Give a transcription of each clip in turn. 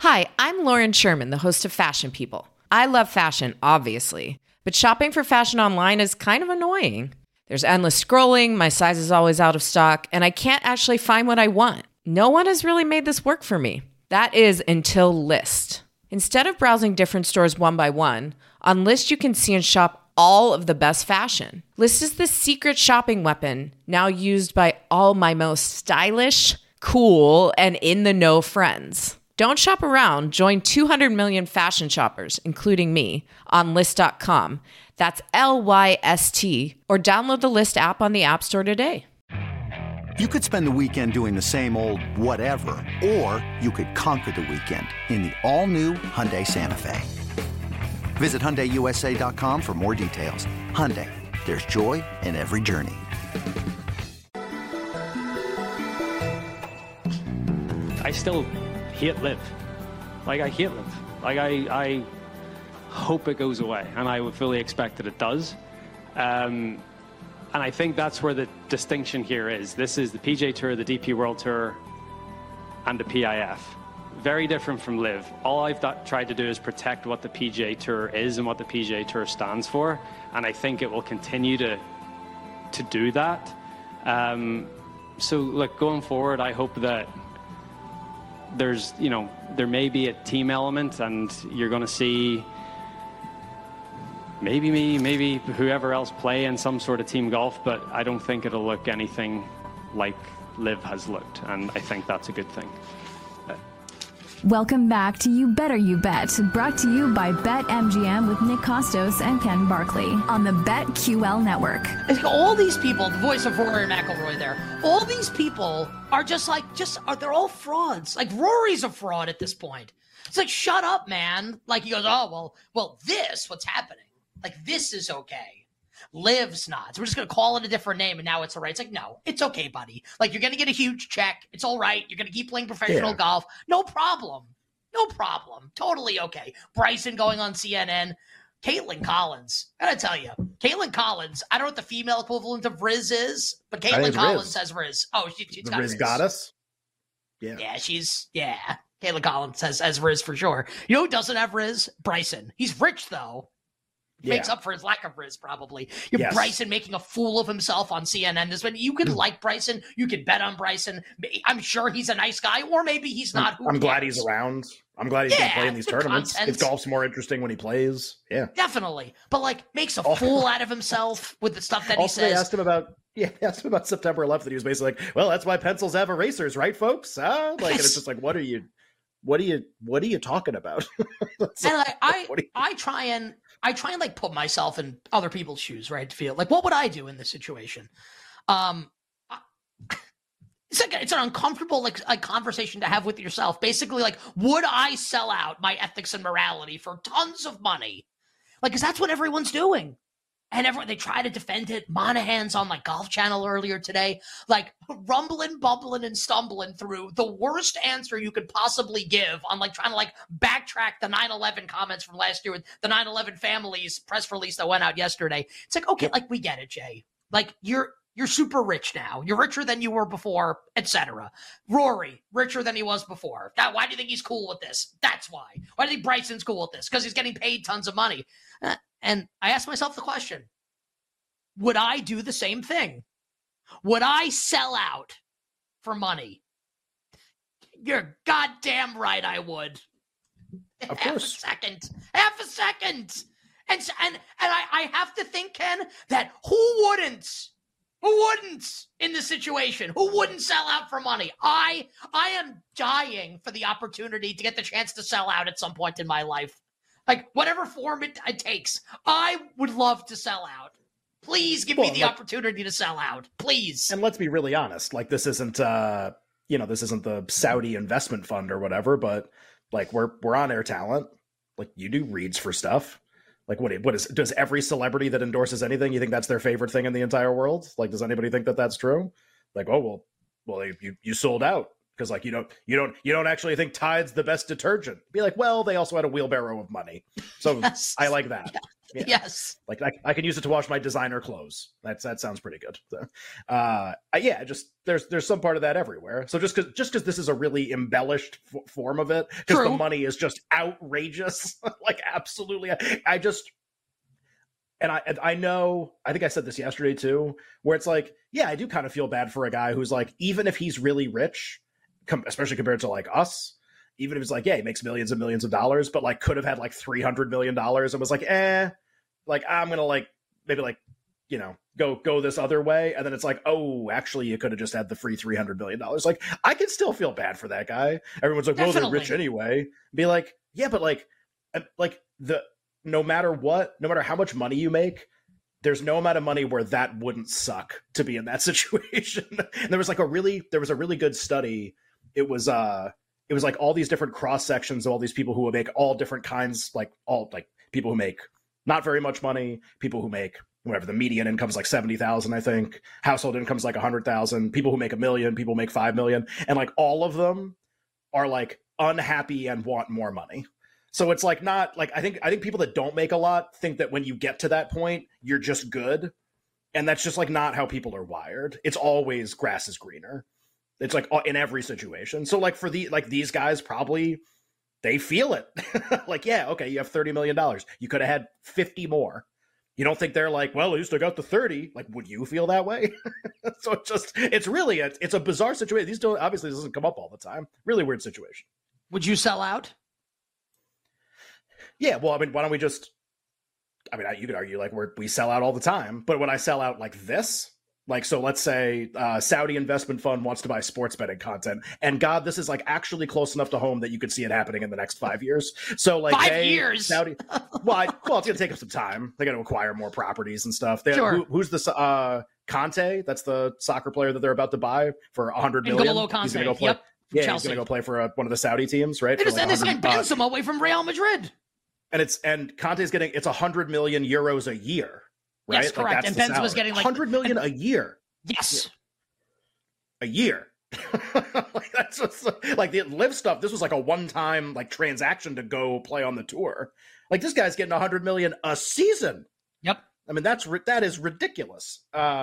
Hi, I'm Lauren Sherman, the host of Fashion People. I love fashion, obviously, but shopping for fashion online is kind of annoying. There's endless scrolling, my size is always out of stock, and I can't actually find what I want. No one has really made this work for me. That is until Lyst. Instead of browsing different stores one by one, on Lyst you can see and shop all of the best fashion. Lyst is the secret shopping weapon now used by all my most stylish, cool, and in-the-know friends. Don't shop around. Join 200 million fashion shoppers, including me, on Lyst.com. That's Lyst, or download the Lyst app on the App Store today. You could spend the weekend doing the same old whatever, or you could conquer the weekend in the all-new Hyundai Santa Fe. Visit HyundaiUSA.com for more details. Hyundai, there's joy in every journey. I still hate Liv. I hate Liv. I hope it goes away, and I would fully expect that it does. And I think that's where the distinction here is. This is the PGA Tour, the DP World Tour, and the PIF. Very different from Liv. All I've tried to do is protect what the PGA Tour is and what the PGA Tour stands for, and I think it will continue to do that. So, look, going forward, I hope that there may be a team element, and you're going to see maybe me, maybe whoever else play in some sort of team golf, but I don't think it'll look anything like Liv has looked, and I think that's a good thing. Welcome back to You Better You Bet, brought to you by BetMGM with Nick Kostos and Ken Barkley on the BetQL network. All these people, the voice of Rory McIlroy there, all these people are they're all frauds. Like, Rory's a fraud at this point. It's like, shut up, man. Like, he goes, oh, well, what's happening? Like, this is okay. Liv's not. So we're just going to call it a different name, and now it's all right. It's like, no, it's okay, buddy. Like, you're going to get a huge check. It's all right. You're going to keep playing professional golf. No problem. No problem. Totally okay. Bryson going on CNN. Caitlin Collins. I got to tell you, Caitlin Collins, I don't know what the female equivalent of Riz is, but Caitlin Collins has Riz. Oh, she's got Riz. Goddess? Yeah. Yeah, Caitlin Collins has Riz for sure. You know who doesn't have Riz? Bryson. He's rich, though. Makes up for his lack of Riz, probably. Bryson making a fool of himself on CNN. You could like Bryson. You could bet on Bryson. I'm sure he's a nice guy, or maybe he's not. I'm glad he's around. I'm glad he's going to play in these tournaments. If golf's more interesting when he plays. Yeah. Definitely. But, makes a fool out of himself with the stuff that he says. They asked him about September 11th, and he was basically like, well, that's why pencils have erasers, right, folks? And it's just like, what are you talking about? And I try and put myself in other people's shoes, right? To feel like, what would I do in this situation? It's an uncomfortable conversation to have with yourself. Basically, would I sell out my ethics and morality for tons of money? Because that's what everyone's doing. And they try to defend it. Monahan's on Golf Channel earlier today, rumbling, bumbling, and stumbling through the worst answer you could possibly give on trying to backtrack the 9/11 comments from last year with the 9/11 families press release that went out yesterday. It's okay, we get it, Jay. You're super rich now. You're richer than you were before, etc. Rory, richer than he was before. Why do you think he's cool with this? That's why. Why do you think Bryson's cool with this? Because he's getting paid tons of money. And I asked myself the question, would I do the same thing? Would I sell out for money? You're goddamn right I would. Of course. Half a second. And I have to think, Ken, that who wouldn't in this situation? Who wouldn't sell out for money? I am dying for the opportunity to get the chance to sell out at some point in my life. Whatever form it takes, I would love to sell out. Please give me the opportunity to sell out, please. And let's be really honest. This isn't, this isn't the Saudi investment fund or whatever, but we're on Air Talent. You do reads for stuff. Does every celebrity that endorses anything, you think that's their favorite thing in the entire world? Does anybody think that that's true? You sold out. Because you don't actually think Tide's the best detergent. Be like, well, they also had a wheelbarrow of money, so yes. I like that. Yeah. Yes. Like I can use it to wash my designer clothes. That sounds pretty good. So, yeah, just there's some part of that everywhere. So just because this is a really embellished form of it, because the money is just outrageous, like absolutely. I know, I think I said this yesterday too, where it's like, yeah, I do kind of feel bad for a guy who's like, even if he's really rich, especially compared to like us, even if it's like, yeah, he makes millions and millions of dollars, but like could have had like $300 million and was like, like I'm going to like, maybe like, you know, go this other way. And then it's like, oh, actually you could have just had the free $300 million. Like I can still feel bad for that guy. Everyone's like, well, they're rich anyway. Be like, yeah, but like no matter what, no matter how much money you make, there's no amount of money where that wouldn't suck to be in that situation. And there was a really good study. It was like all these different cross sections of all these people who would make all different kinds, like people who make not very much money, people who make whatever, the median income is like 70,000, I think. Household income is like 100,000. People who make $1 million, people make 5 million, and like all of them are like unhappy and want more money. So it's like not like I think people that don't make a lot think that when you get to that point, you're just good. And that's just like not how people are wired. It's always grass is greener. It's like in every situation. So like for these guys, probably they feel it. Like, yeah, okay, you have $30 million. You could have had 50 more. You don't think they're like, well, at least I got the 30. Like, would you feel that way? So it's really it's a bizarre situation. These don't, obviously this doesn't come up all the time. Really weird situation. Would you sell out? Yeah, well, I mean, why don't we just, you could argue like we sell out all the time, but when I sell out like this, like, so let's say Saudi investment fund wants to buy sports betting content, and God, this is like actually close enough to home that you could see it happening in the next 5 years. So like 5 years, Saudi, well, it's going to take up some time. They got to acquire more properties and stuff. Sure. Who's the Conte? That's the soccer player that they're about to buy for $100 million. He's going to go play. Yep. Yeah, Chelsea. He's going to go play for one of the Saudi teams, right? They signed Benzema away from Real Madrid. And Conte's getting, it's 100 million euros a year, right? Yes, correct. Like and Benzema's getting like 100 million a year. Yes. A year. Like that's just, like the live stuff. This was like a one-time like transaction to go play on the tour. Like this guy's getting 100 million a season. Yep. I mean, that is ridiculous.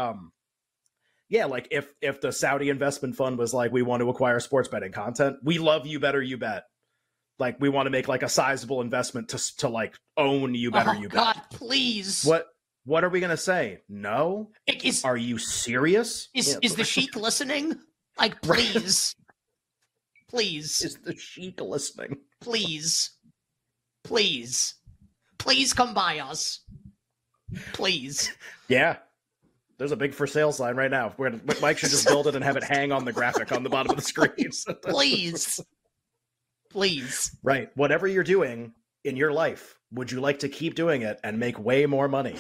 Yeah, like if the Saudi investment fund was like, we want to acquire sports betting content, we love You Better You Bet. Like we want to make like a sizable investment to like own You Better You Bet. God, please. What are we gonna say? No? Are you serious? Is the Sheik listening? Like, please. Please. Is the Sheik listening? Please. Please. Please come by us. Please. Yeah. There's a big for sale sign right now. Mike should just build it and have it hang on the graphic on the bottom of the screen. Please. Please. Right. Whatever you're doing in your life, would you like to keep doing it and make way more money?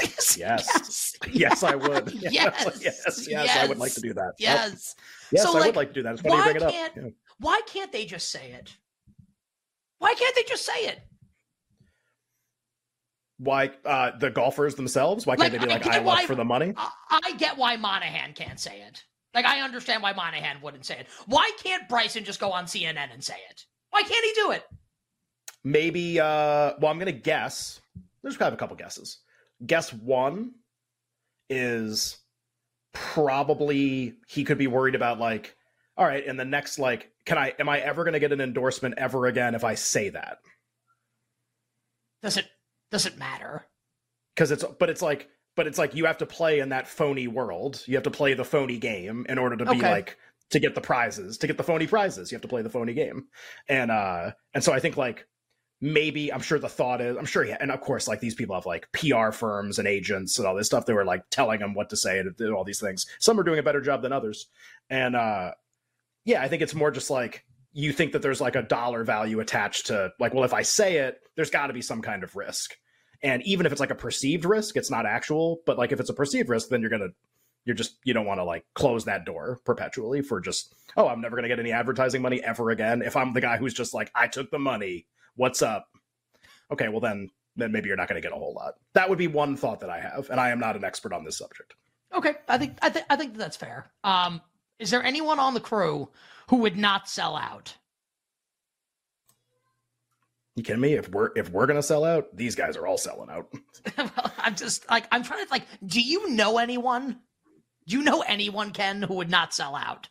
Yes, I would. Yes, I would like to do that. Yes. Yes, so, I would like to do that. It's funny you bring it up. Yeah. Why can't they just say it? Why can't they just say it? Why the golfers themselves? Why can't they be like, I left for the money? I get why Monahan can't say it. Like, I understand why Monahan wouldn't say it. Why can't Bryson just go on CNN and say it? Why can't he do it? Maybe, well, I'm going to guess. There's kind of a couple guesses. Guess one is probably he could be worried about like, all right, in the next, like, am I ever going to get an endorsement ever again if I say that? Does it matter? Because it's like you have to play in that phony world. You have to play the phony game in order to be like, to get the prizes, to get the phony prizes. You have to play the phony game. And so I think like, maybe I'm sure the thought is, and of course, like these people have like PR firms and agents and all this stuff. They were like telling them what to say and all these things. Some are doing a better job than others. And yeah, I think it's more just like, you think that there's like a dollar value attached to like, well, if I say it, there's got to be some kind of risk. And even if it's like a perceived risk, it's not actual, but like if it's a perceived risk, then you don't want to like close that door perpetually for just, oh, I'm never going to get any advertising money ever again. If I'm the guy who's just like, I took the money, what's up? Okay, well then maybe you're not going to get a whole lot. That would be one thought that I have, and I am not an expert on this subject. Okay, I think that's fair. Is there anyone on the crew who would not sell out? You kidding me? If we're gonna sell out, these guys are all selling out. Well, I'm just like, I'm trying to like, do you know anyone? Do you know anyone, Ken, who would not sell out?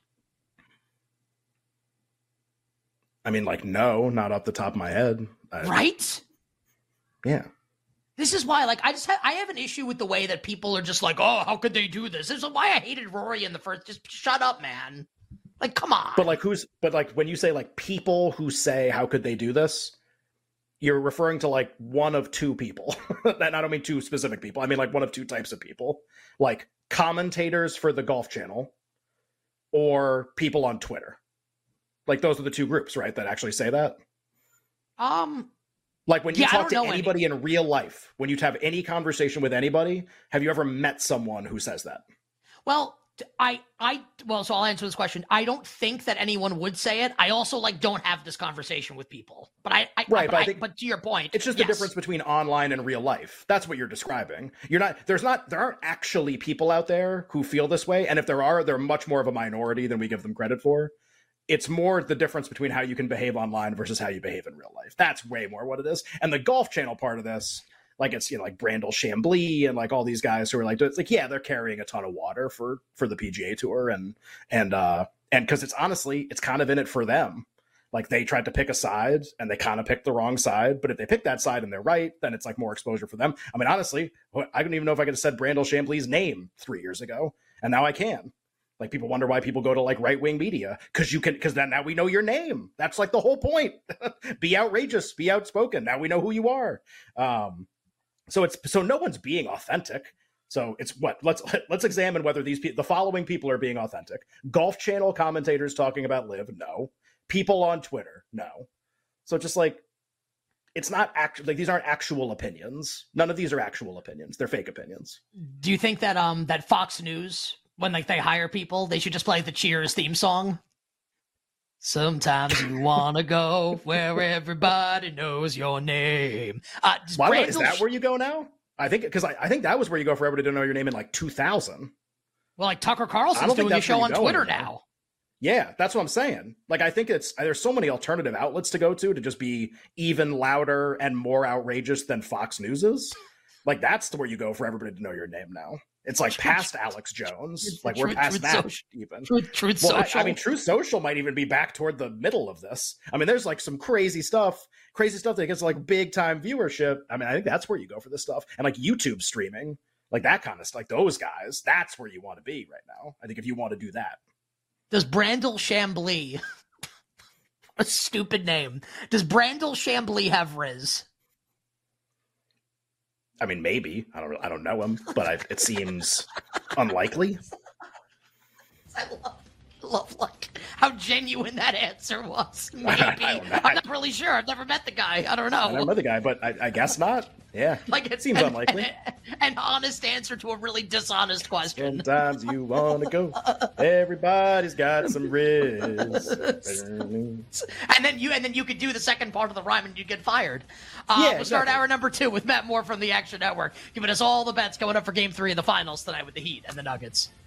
I mean, like, no, not off the top of my head. Right? Yeah. This is why, like, I have an issue with the way that people are just like, oh, how could they do this? This is why I hated Rory in the first. Just shut up, man. Like, come on. But when you say like people who say, how could they do this? You're referring to like one of two people. And I don't mean two specific people. I mean like one of two types of people. Like commentators for the Golf Channel or people on Twitter. Like those are the two groups, right? That actually say that. Like when you talk to anybody in real life, when you have any conversation with anybody, have you ever met someone who says that? Well, so I'll answer this question. I don't think that anyone would say it. I also like don't have this conversation with people. But but to your point, it's just the difference between online and real life. That's what you're describing. There aren't actually people out there who feel this way. And if there are, they're much more of a minority than we give them credit for. It's more the difference between how you can behave online versus how you behave in real life. That's way more what it is. And the Golf Channel part of this, like it's, like Brandel Chambly and like all these guys who are like, it's like, yeah, they're carrying a ton of water for the PGA Tour. And because it's honestly, it's kind of in it for them. Like they tried to pick a side and they kind of picked the wrong side. But if they pick that side and they're right, then it's like more exposure for them. I mean, honestly, I don't even know if I could have said Brandel Chambly's name 3 years ago. And now I can. Like people wonder why people go to like right-wing media because then now we know your name. That's like the whole point. Be outrageous, be outspoken. Now we know who you are. So no one's being authentic. So it's what let's examine whether the following people are being authentic. Golf Channel commentators talking about LIV, no. People on Twitter, no. So just like it's not actually like these aren't actual opinions. None of these are actual opinions. They're fake opinions. Do you think that that Fox News, when like they hire people, they should just play the Cheers theme song? Sometimes you want to go where everybody knows your name. Is that where you go now? I think that was where you go for everybody to know your name in like 2000. Well, like Tucker Carlson's doing a show on Twitter now. Yeah, that's what I'm saying. Like, I think there's so many alternative outlets to go to just be even louder and more outrageous than Fox News is. Like, that's where you go for everybody to know your name now. It's like past Alex Jones. Like we're past that even. Truth Social. I mean, Truth Social might even be back toward the middle of this. I mean, there's like some crazy stuff that gets like big time viewership. I mean, I think that's where you go for this stuff. And like YouTube streaming, like that kind of stuff, like those guys, that's where you want to be right now. I think if you want to do that. Does Brandel Chambly, a stupid name, does Brandel Chambly have Riz? I mean, maybe. I don't know him, but it seems unlikely. I love like how genuine that answer was. Maybe. I'm not really sure. I've never met the guy. I don't know. I never met the guy, but I guess not. Yeah, like it seems unlikely. An honest answer to a really dishonest question. Sometimes you want to go. Everybody's got some riz. and then you could do the second part of the rhyme and you'd get fired. We'll start hour number 2 with Matt Moore from the Action Network, giving us all the bets coming up for Game 3 of the finals tonight with the Heat and the Nuggets.